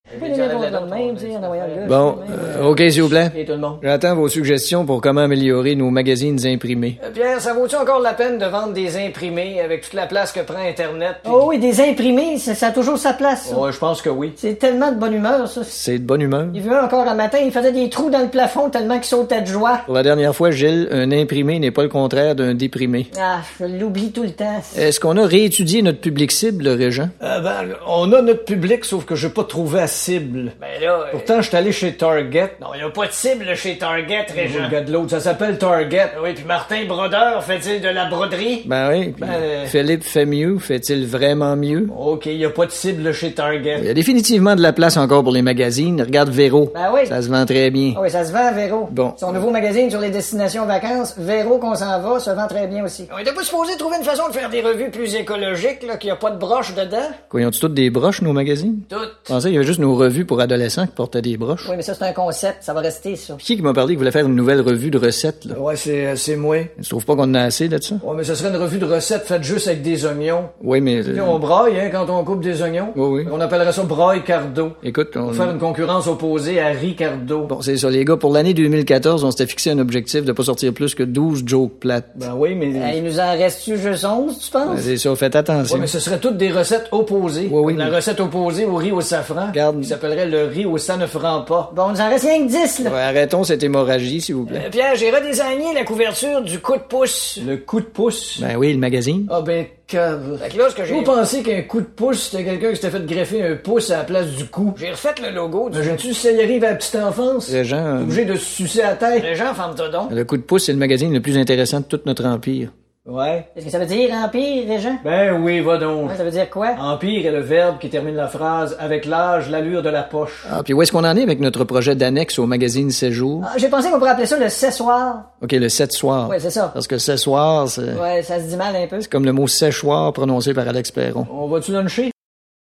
Bon, OK, s'il vous plaît. Et tout le monde. J'attends vos suggestions pour comment améliorer nos magazines imprimés. Pierre, ça vaut-tu encore la peine de vendre des imprimés avec toute la place que prend Internet? Oh oui, des imprimés, ça a toujours sa place, ça. Ouais, je pense que oui. C'est tellement de bonne humeur, ça. C'est de bonne humeur. Il vu un encore un matin, il faisait des trous dans le plafond tellement qu'il sautait de joie. Pour la dernière fois, Gilles, un imprimé n'est pas le contraire d'un déprimé. Ah, je l'oublie tout le temps. Est-ce qu'on a réétudié notre public cible, Régent? On a notre public, sauf que j'ai pas trouvé à cible. Ben là... Pourtant, je suis allé chez Target. Non, il y a pas de cible chez Target, Régent. Regarde l'autre, ça s'appelle Target. Oui, puis Martin Brodeur, fait-il de la broderie? Ben oui. Philippe fait mieux, fait-il vraiment mieux? OK, il y a pas de cible chez Target. Il y a définitivement de la place encore pour les magazines. Regarde Véro. Ben oui. Ça se vend très bien. Ah oui, ça se vend, Véro. Bon. Son nouveau magazine sur les destinations vacances, Véro qu'on s'en va, se vend très bien aussi. On était pas supposé trouver une façon de faire des revues plus écologiques, là, qu'il y a pas de broches dedans? Quoi, ils ont-tu toutes des broches, nos magazines? Toutes. Je pensais qu'il y avait juste nos revues pour adolescents qui portaient des broches. Oui, mais ça, c'est un concept. Ça va rester, ça. Qui m'a parlé qu'il voulait faire une nouvelle revue de recettes, là? Ouais, c'est moi. Tu trouves pas qu'on en a assez de ça? Ouais, mais ce serait une revue de recettes faite juste avec des oignons. Oui, mais... Puis on braille, hein, quand on coupe des oignons. Oui, oui. On appellerait ça braille cardo. Écoute, Pour faire une concurrence opposée à Ricardo. Bon, c'est ça, les gars. Pour l'année 2014, on s'était fixé un objectif de pas sortir plus que 12 jokes plates. Ben oui, mais... Il nous en reste-tu juste 11, tu penses? C'est ça, faites attention. Ouais, mais ce serait toutes des recettes opposées. Oui, oui, La mais- recette opposée au riz au safran. Regarde. Qui s'appellerait le riz au ça ne franc pas. Bon, on nous en reste rien que 10, là. Ouais, arrêtons cette hémorragie, s'il vous plaît. Pierre, j'ai redésigné la couverture du coup de pouce. Le coup de pouce? Ben oui, le magazine. Ah ben, cave. Fait que là, ce que j'ai... Vous pensez qu'un coup de pouce, c'était quelqu'un qui s'était fait greffer un pouce à la place du cou? J'ai refait le logo. Imagines-tu si ça y arrive à la petite enfance? Les gens... Obligé de se sucer à la tête. Les gens, ferme-toi donc. Le coup de pouce, c'est le magazine le plus intéressant de tout notre empire. Ouais. Qu'est-ce que ça veut dire, Empire, Régent? Ben oui, va donc. Ouais, ça veut dire quoi? Empire est le verbe qui termine la phrase avec l'âge, l'allure de la poche. Ah, puis où est-ce qu'on en est avec notre projet d'annexe au magazine Séjour? Ah, j'ai pensé qu'on pourrait appeler ça le Cessoir. OK, le 7 soir. Ouais, c'est ça. Parce que 7 soir, c'est Ouais, ça se dit mal un peu. comme le mot séchoir prononcé par Alex Perron. On va-tu luncher?